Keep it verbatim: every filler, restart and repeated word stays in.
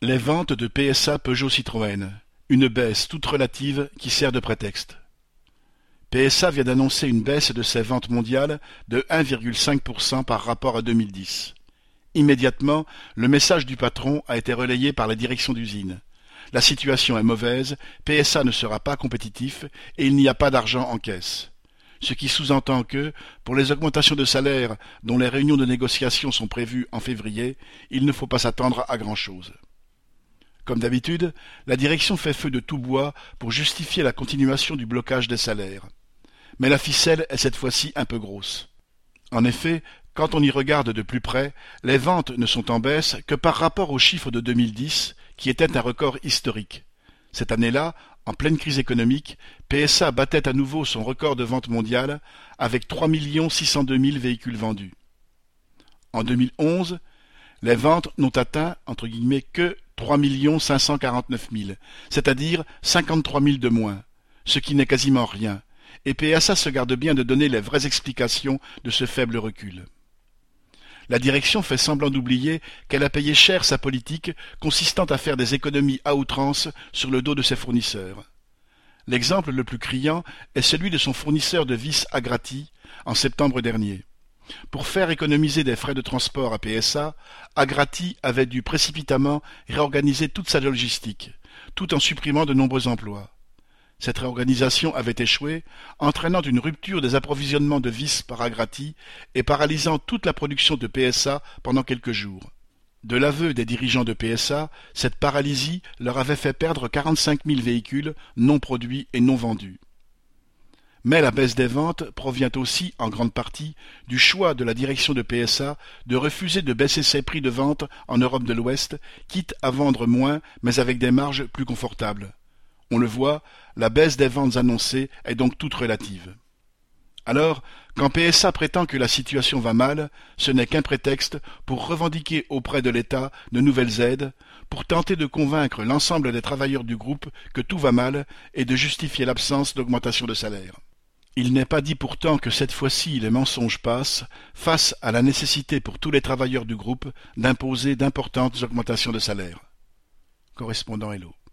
Les ventes de P S A Peugeot Citroën, une baisse toute relative qui sert de prétexte. P S A vient d'annoncer une baisse de ses ventes mondiales de un virgule cinq pour cent par rapport à deux mille dix. Immédiatement, le message du patron a été relayé par la direction d'usine. La situation est mauvaise, P S A ne sera pas compétitif et il n'y a pas d'argent en caisse. Ce qui sous-entend que, pour les augmentations de salaire dont les réunions de négociation sont prévues en février, il ne faut pas s'attendre à grand-chose. Comme d'habitude, la direction fait feu de tout bois pour justifier la continuation du blocage des salaires. Mais la ficelle est cette fois-ci un peu grosse. En effet, quand on y regarde de plus près, les ventes ne sont en baisse que par rapport aux chiffres de deux mille dix, qui était un record historique. Cette année-là, en pleine crise économique, P S A battait à nouveau son record de vente mondiale avec trois millions six cent deux mille véhicules vendus. En deux mille onze, les ventes n'ont atteint, entre guillemets, que trois millions cinq cent quarante-neuf mille, c'est-à-dire cinquante-trois mille de moins, ce qui n'est quasiment rien, et P S A se garde bien de donner les vraies explications de ce faible recul. La direction fait semblant d'oublier qu'elle a payé cher sa politique consistant à faire des économies à outrance sur le dos de ses fournisseurs. L'exemple le plus criant est celui de son fournisseur de vis Agrati en septembre dernier. Pour faire économiser des frais de transport à P S A, Agrati avait dû précipitamment réorganiser toute sa logistique, tout en supprimant de nombreux emplois. Cette réorganisation avait échoué, entraînant une rupture des approvisionnements de vis par Agrati et paralysant toute la production de P S A pendant quelques jours. De l'aveu des dirigeants de P S A, cette paralysie leur avait fait perdre quarante-cinq mille véhicules non produits et non vendus. Mais la baisse des ventes provient aussi, en grande partie, du choix de la direction de P S A de refuser de baisser ses prix de vente en Europe de l'Ouest, quitte à vendre moins mais avec des marges plus confortables. On le voit, la baisse des ventes annoncées est donc toute relative. Alors, quand P S A prétend que la situation va mal, ce n'est qu'un prétexte pour revendiquer auprès de l'État de nouvelles aides, pour tenter de convaincre l'ensemble des travailleurs du groupe que tout va mal et de justifier l'absence d'augmentation de salaire. Il n'est pas dit pourtant que cette fois-ci les mensonges passent face à la nécessité pour tous les travailleurs du groupe d'imposer d'importantes augmentations de salaire. Correspondant Hello.